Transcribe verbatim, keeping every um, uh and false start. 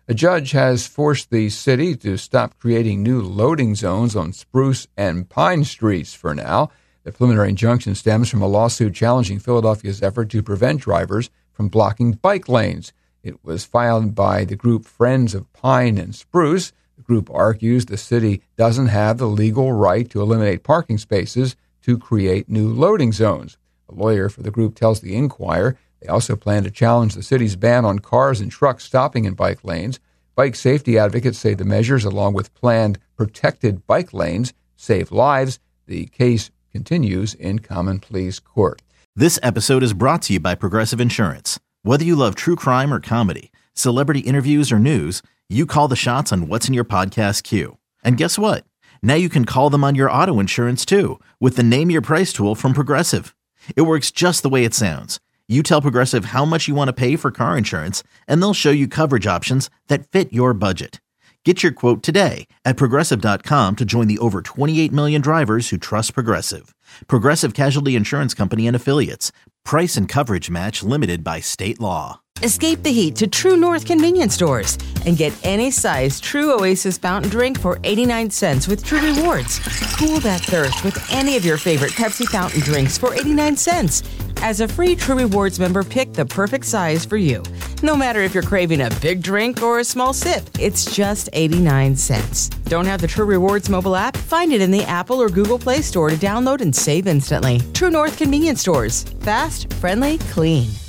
A judge has forced the city to stop creating new loading zones on Spruce and Pine Streets for now. The preliminary injunction stems from a lawsuit challenging Philadelphia's effort to prevent drivers from blocking bike lanes. It was filed by the group Friends of Pine and Spruce. The group argues the city doesn't have the legal right to eliminate parking spaces to create new loading zones. A lawyer for the group tells the Inquirer they also plan to challenge the city's ban on cars and trucks stopping in bike lanes. Bike safety advocates say the measures, along with planned protected bike lanes, save lives. The case continues in Common Pleas Court. This episode is brought to you by Progressive Insurance. Whether you love true crime or comedy, celebrity interviews or news, you call the shots on what's in your podcast queue. And guess what? Now you can call them on your auto insurance too with the Name Your Price tool from Progressive. It works just the way it sounds. You tell Progressive how much you want to pay for car insurance, and they'll show you coverage options that fit your budget. Get your quote today at Progressive dot com to join the over twenty-eight million drivers who trust Progressive. Progressive Casualty Insurance Company and Affiliates. Price and coverage match limited by state law. Escape the heat to True North convenience stores and get any size True Oasis fountain drink for eighty-nine cents with True Rewards. Cool that thirst with any of your favorite Pepsi fountain drinks for eighty-nine cents. As a free True Rewards member, pick the perfect size for you. No matter if you're craving a big drink or a small sip, it's just eighty-nine cents. Don't have the True Rewards mobile app? Find it in the Apple or Google Play Store to download and save instantly. True North convenience stores. Fast, friendly, clean.